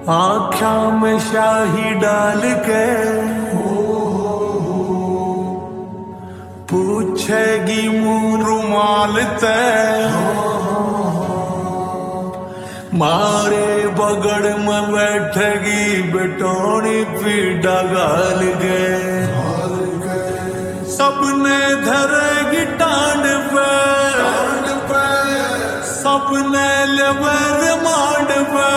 आँखा में शाही डाल के पूछेगी मुंह रुमाल ते मारे बगड़ में बैठेगी बेटोनी पीड़ा गाल के सबने धरेगी टांड पे सबने लेवर मांड पे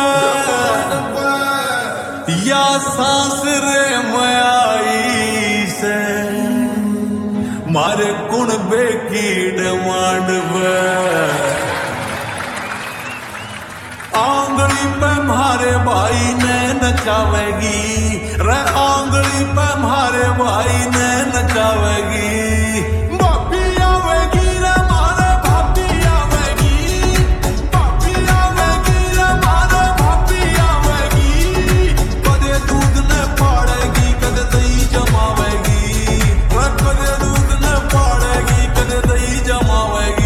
या सांस रे मयाई से मारे कुण बेकीड मांड पे आंगली पे मारे भाई ने नचावेगी रे आंगली पे मारे भाई ने नचावेगी भाभी आवेगी रे मारे भाभी आवेगी भाभी आवेगी रे मारे भाभी आवेगी कदे दूध ने फाड़ेगी कदे दही जमावेगी रे कदे दूध ने फाड़ेगी कदे दही जमावेगी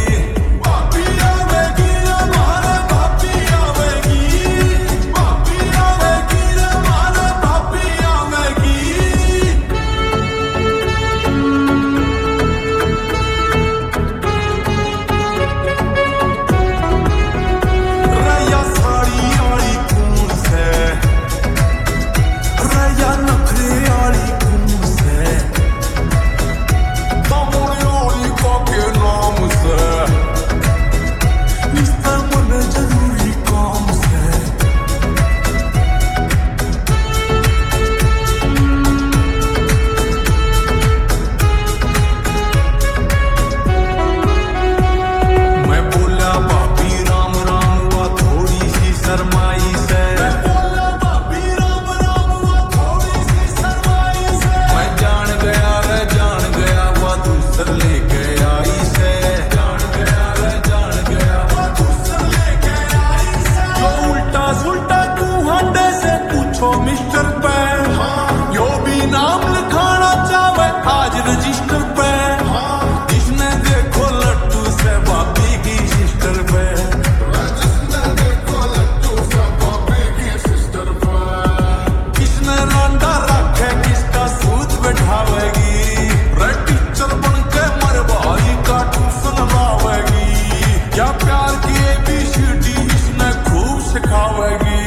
मिस्टर पे यो भी नाम लिखाना चाहे आज रजिस्टर पे जिसने देखो लट्टू से भाभी की सिस्टर पे जिसने देखो लट्टू से भाभी की सिस्टर पे किसने रांडा रखे किसका सूद बैठावेगी रे टीचर बन के मर भाई का ट्यूशन लावेगी क्या प्यार की ABCD इसने खूब सिखावेगी